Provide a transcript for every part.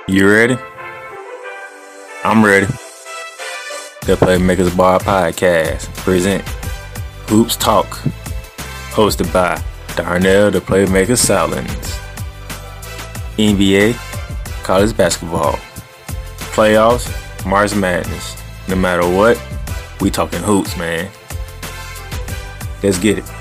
You ready? I'm ready. The Playmakers Bar Podcast present Hoops Talk, hosted by Darnell the Playmaker Salins. NBA, college basketball, playoffs, March Madness. No matter what, we talking hoops, man. Let's get it.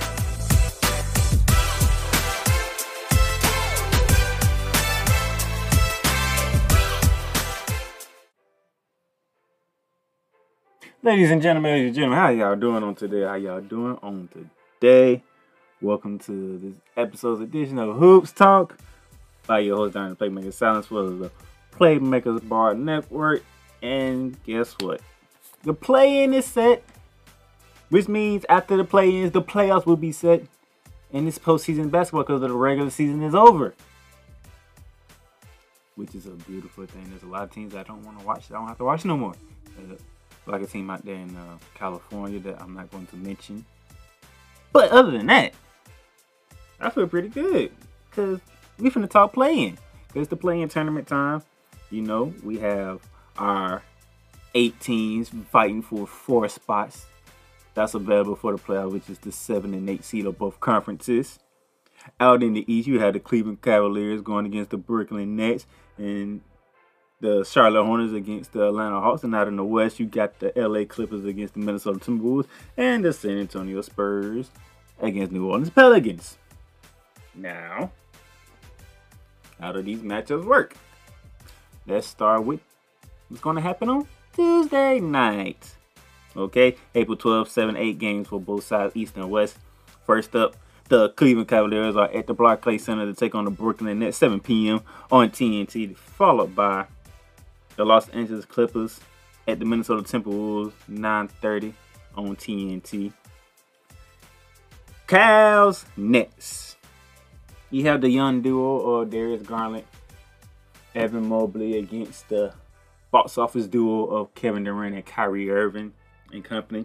Ladies and gentlemen, how y'all doing on today? Welcome to this episode's edition of Hoops Talk by your host, Darnell the Playmaker Salins, for the Playmakers Bar Network. And guess what? The play-in is set, which means after the play-ins, the playoffs will be set. And it's postseason basketball because the regular season is over, which is a beautiful thing. There's a lot of teams I don't want to watch. I don't have to watch no more. Like a team out there in California that I'm not going to mention. But other than that, I feel pretty good because we finna talk play-in. It's the play-in tournament time. You know, we have our 8 teams fighting for 4 spots that's available for the playoffs, which is the 7 and 8 seed of both conferences. Out in the East, you have the Cleveland Cavaliers going against the Brooklyn Nets, and the Charlotte Hornets against the Atlanta Hawks. And out in the West, you got the LA Clippers against the Minnesota Timberwolves and the San Antonio Spurs against New Orleans Pelicans. Now, how do these matchups work? Let's start with what's going to happen on Tuesday night. Okay, April 12th, 7-8 games for both sides, East and West. First up, the Cleveland Cavaliers are at the Barclays Center to take on the Brooklyn Nets, 7 p.m. on TNT, followed by the Los Angeles Clippers at the Minnesota Timberwolves, 9:30 on TNT. Cavs, Nets. You have the young duo of Darius Garland, Evan Mobley against the box office duo of Kevin Durant and Kyrie Irving and company.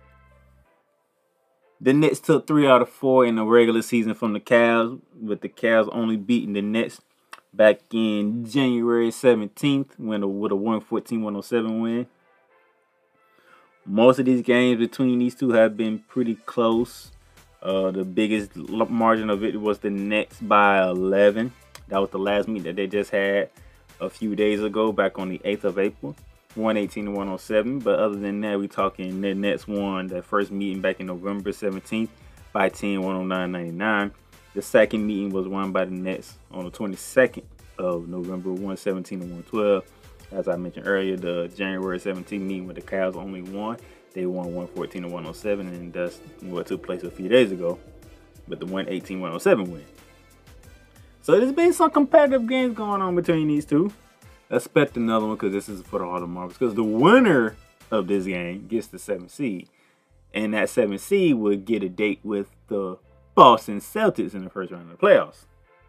The Nets took 3 out of 4 in the regular season from the Cavs, with the Cavs only beating the Nets back in January 17th with a 114-107 win. Most of these games between these two have been pretty close. The biggest margin of it was the Nets by 11. That was the last meet that they just had a few days ago, back on the 8th of April, 118-107. But other than that, we're talking the Nets won that first meeting back in November 17th by 10, 109-99. The second meeting was won by the Nets on the 22nd of November, 117-112. As I mentioned earlier, the January 17th meeting with the Cavs only won. They won 114-107, and that's what took place a few days ago with the 118-107 win. So there's been some competitive games going on between these two. Expect another one because this is for the Harlem Marbles. Because the winner of this game gets the 7th seed. And that 7th seed would get a date with the Boston Celtics in the first round of the playoffs.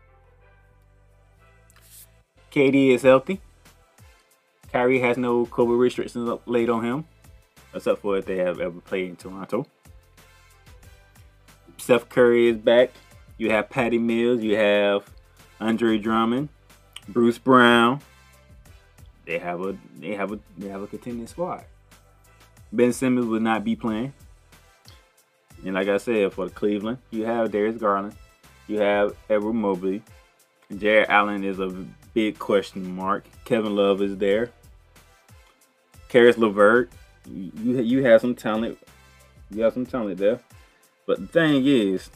KD is healthy. Kyrie has no COVID restrictions laid on him, except for if they have ever played in Toronto. Steph Curry is back. You have Patty Mills. You have Andre Drummond, Bruce Brown. They have a contending squad. Ben Simmons will not be playing. And like I said, for Cleveland, you have Darius Garland, you have Evan Mobley, and Jared Allen is a big question mark. Kevin Love is there. Karis LeVert, you have some talent. You have some talent there. But the thing is,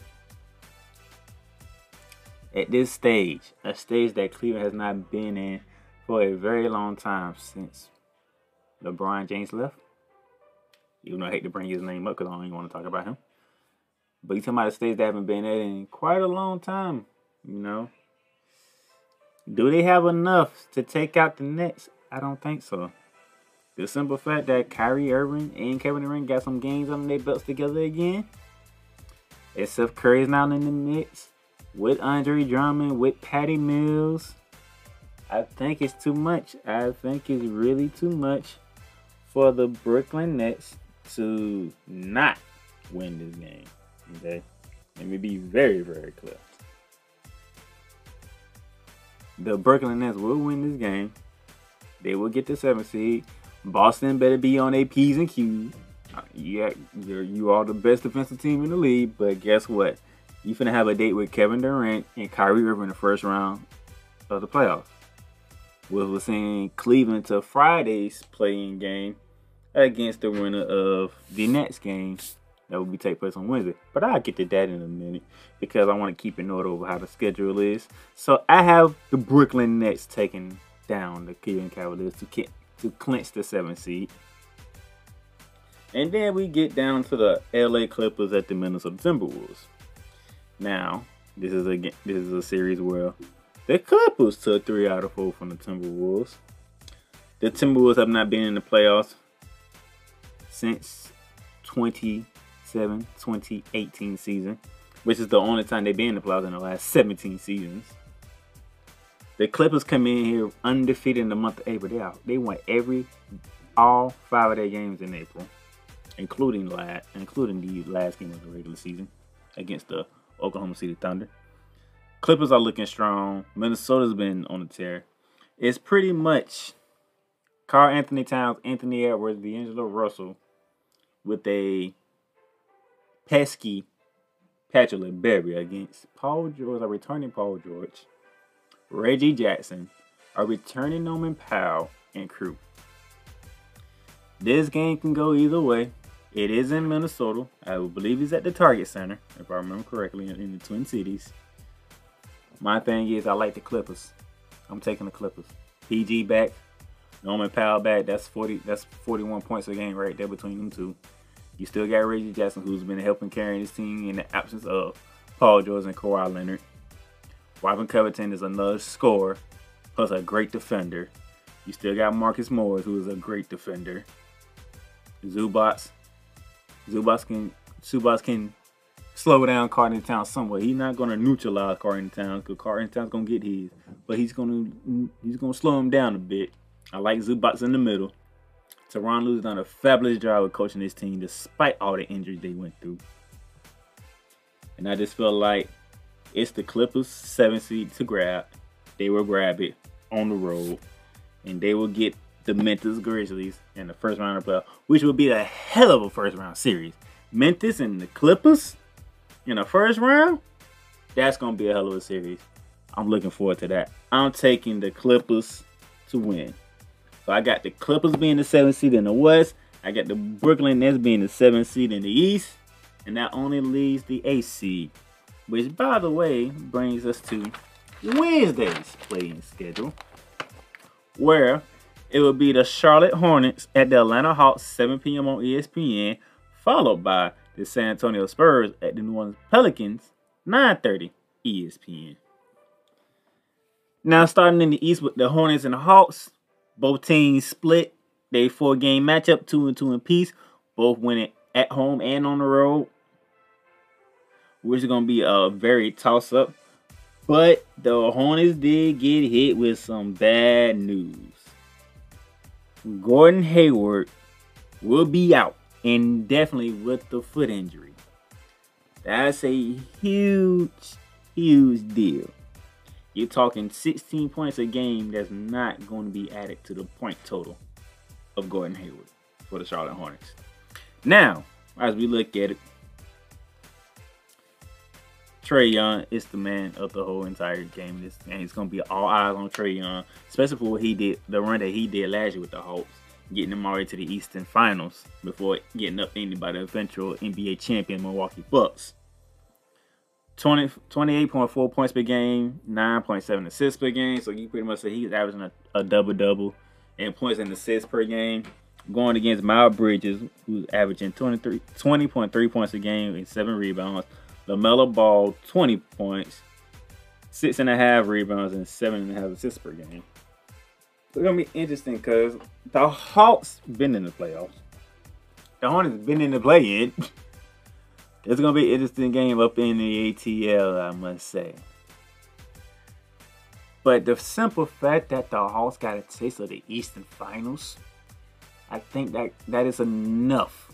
at this stage, a stage that Cleveland has not been in for a very long time since LeBron James left. Even though I hate to bring his name up because I don't even want to talk about him. But you're talking about a stage they haven't been at in quite a long time, you know. Do they have enough to take out the Nets? I don't think so. The simple fact that Kyrie Irving and Kevin Durant got some games under their belts together again. And Steph Curry is now in the mix with Andre Drummond, with Patty Mills. I think it's too much. I think it's really too much for the Brooklyn Nets to not win this game. Okay? Let me be very, very clear. The Brooklyn Nets will win this game. They will get the 7th seed. Boston better be on their P's and Q's. Yeah, you are the best defensive team in the league, but guess what? You finna have a date with Kevin Durant and Kyrie Irving in the first round of the playoffs. We're seeing Cleveland to Friday's playing game against the winner of the Nets game that will take place on Wednesday. But I'll get to that in a minute because I want to keep in order over how the schedule is. So I have the Brooklyn Nets taking down the Cleveland Cavaliers to clinch the 7th seed. And then we get down to the LA Clippers at the Minnesota Timberwolves. Now, this is a series where the Clippers took 3 out of 4 from the Timberwolves. The Timberwolves have not been in the playoffs since 2018 season, which is the only time they've been in the playoffs in the last 17 seasons. The Clippers come in here undefeated in the month of April. They won all 5 of their games in April, including the last game of the regular season against the Oklahoma City Thunder. Clippers are looking strong. Minnesota's been on the tear. It's pretty much Karl-Anthony Towns, Anthony Edwards, D'Angelo Russell with a pesky Patrick Beverley against Paul George, a returning Paul George, Reggie Jackson, a returning Norman Powell, and crew. This game can go either way. It is in Minnesota. I believe it's at the Target Center, if I remember correctly, in the Twin Cities. My thing is, I like the Clippers. I'm taking the Clippers. PG back, Norman Powell back. That's 41 points a game right there between them two. You still got Reggie Jackson, who's been helping carrying his team in the absence of Paul George and Kawhi Leonard. Robin Covington is another scorer, plus a great defender. You still got Marcus Morris, who is a great defender. Zubac can slow down Karl-Anthony Towns somewhat. He's not going to neutralize Karl-Anthony Towns because Karl-Anthony Towns going to get his, but he's going to slow him down a bit. I like Zubac in the middle. Tyronn Lue's done a fabulous job of coaching this team despite all the injuries they went through. And I just feel like it's the Clippers' 7th seed to grab. They will grab it on the road, and they will get the Memphis Grizzlies in the first round of the playoffs, which will be a hell of a first round series. Memphis and the Clippers in the first round, that's going to be a hell of a series. I'm looking forward to that. I'm taking the Clippers to win. So I got the Clippers being the 7th seed in the West. I got the Brooklyn Nets being the 7th seed in the East. And that only leaves the 8th seed, which, by the way, brings us to Wednesday's playing schedule, where it will be the Charlotte Hornets at the Atlanta Hawks, 7 p.m. on ESPN, followed by the San Antonio Spurs at the New Orleans Pelicans, 9:30 ESPN. Now, starting in the East with the Hornets and the Hawks, both teams split. They 4-game matchup, 2-2 apiece, both winning at home and on the road, which is going to be a very toss-up. But the Hornets did get hit with some bad news. Gordon Hayward will be out indefinitely with the foot injury. That's a huge deal. You're talking 16 points a game that's not going to be added to the point total of Gordon Hayward for the Charlotte Hornets. Now, as we look at it, Trae Young is the man of the whole entire game. And it's going to be all eyes on Trae Young, especially for what he did, the run that he did last year with the Hawks, getting them already to the Eastern Finals before getting up by the eventual NBA champion Milwaukee Bucks. 28.4 points per game, 9.7 assists per game. So you pretty much say he's averaging a double-double in points and assists per game. Going against Miles Bridges, who's averaging 20.3 points a game and 7 rebounds. LaMelo Ball, 20 points, 6.5 rebounds, and 7.5 assists per game. So it's going to be interesting because the Hawks been in the playoffs. The Hornets been in the play-in. It's going to be an interesting game up in the ATL, I must say. But the simple fact that the Hawks got a taste of the Eastern Finals, I think that is enough.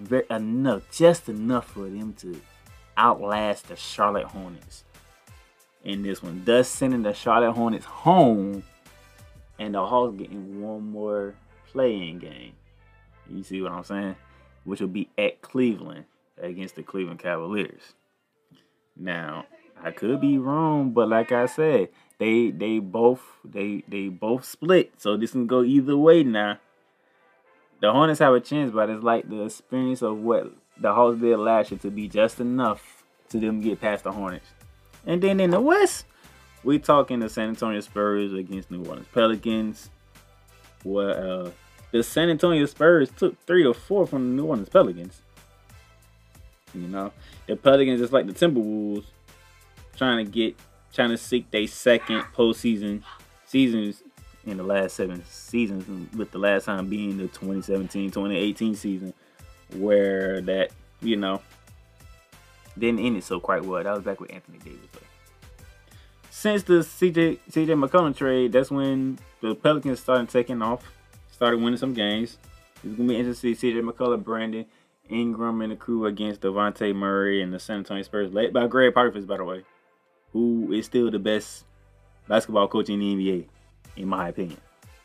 Just enough for them to outlast the Charlotte Hornets. in this one, thus sending the Charlotte Hornets home, and the Hawks getting one more play-in game. You see what I'm saying? Which will be at Cleveland against the Cleveland Cavaliers. Now, I could be wrong, but like I said, they both split, so this can go either way now. The Hornets have a chance, but it's like the experience of what the Hawks did last year to be just enough to them get past the Hornets. And then in the West, we talking the San Antonio Spurs against New Orleans Pelicans. Well, the San Antonio Spurs took 3 or 4 from the New Orleans Pelicans. You know, the Pelicans, just like the Timberwolves, trying to seek their second postseason seasons in the last 7 seasons, with the last time being the 2017-2018 season, where that, you know, didn't end it so quite well. That was back with Anthony Davis. But since the CJ McCollum trade, that's when the Pelicans started taking off, started winning some games. It's going to be interesting to see CJ McCollum, Brandon Ingram, and the crew against Devontae Murray and the San Antonio Spurs, led by Greg Popovich, by the way, who is still the best basketball coach in the NBA, in my opinion.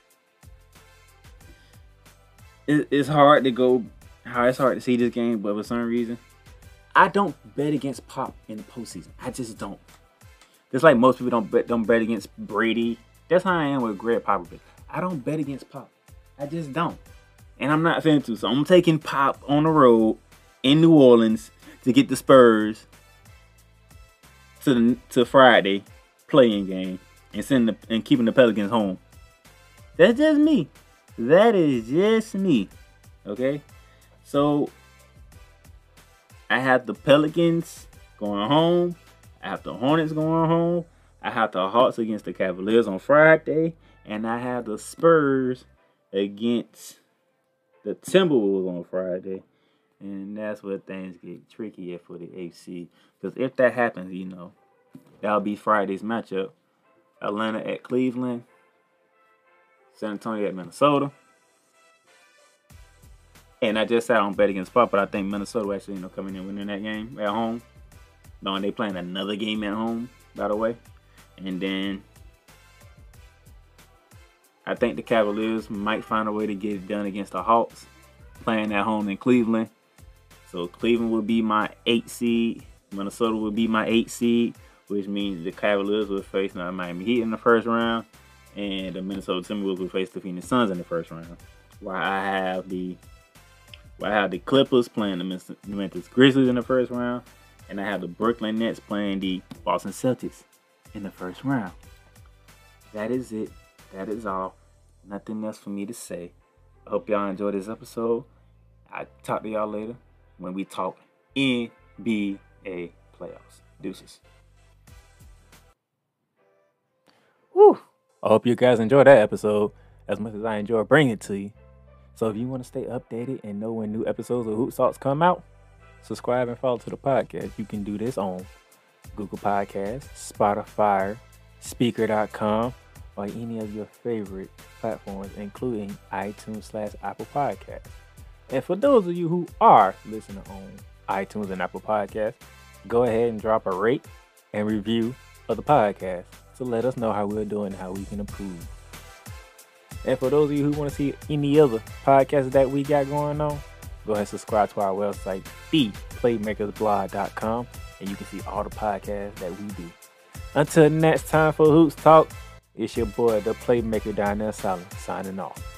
It's hard to see this game, but for some reason, I don't bet against Pop in the postseason. I just don't. Just like most people don't bet against Brady. That's how I am with Greg Popovich. I don't bet against Pop. I just don't. And I'm not fan to. So I'm taking Pop on the road in New Orleans to get the Spurs to Friday playing game and keeping the Pelicans home. That's just me. That is just me. Okay? So I have the Pelicans going home. I have the Hornets going home. I have the Hawks against the Cavaliers on Friday. And I have the Spurs against the Timberwolves on Friday. And that's where things get tricky for the AFC. Because if that happens, you know, that'll be Friday's matchup. Atlanta at Cleveland. San Antonio at Minnesota. And I just said I don't bet against Pop, but I think Minnesota will actually, you know, coming in winning that game at home. No, and they playing another game at home, by the way. And then I think the Cavaliers might find a way to get it done against the Hawks, playing at home in Cleveland. So Cleveland will be my 8 seed. Minnesota will be my 8 seed, which means the Cavaliers will face the Miami Heat in the first round, and the Minnesota Timberwolves will face the Phoenix Suns in the first round. While I have the Clippers playing the Memphis Grizzlies in the first round, and I have the Brooklyn Nets playing the Boston Celtics in the first round. That is it. That is all. Nothing else for me to say. I hope y'all enjoyed this episode. I'll talk to y'all later when we talk NBA playoffs. Deuces. Woo! I hope you guys enjoyed that episode as much as I enjoy bringing it to you. So if you want to stay updated and know when new episodes of Hoop Talks come out, subscribe and follow to the podcast. You can do this on Google Podcasts, Spotify, Speaker.com, or any of your favorite platforms, including iTunes/Apple Podcasts. And for those of you who are listening on iTunes and Apple Podcasts, go ahead and drop a rate and review of the podcast to let us know how we're doing and how we can improve. And for those of you who want to see any other podcasts that we got going on, go ahead and subscribe to our website, theplaymakersblog.com, and you can see all the podcasts that we do. Until next time for Hoops Talk, it's your boy, the Playmaker down there, Silent, signing off.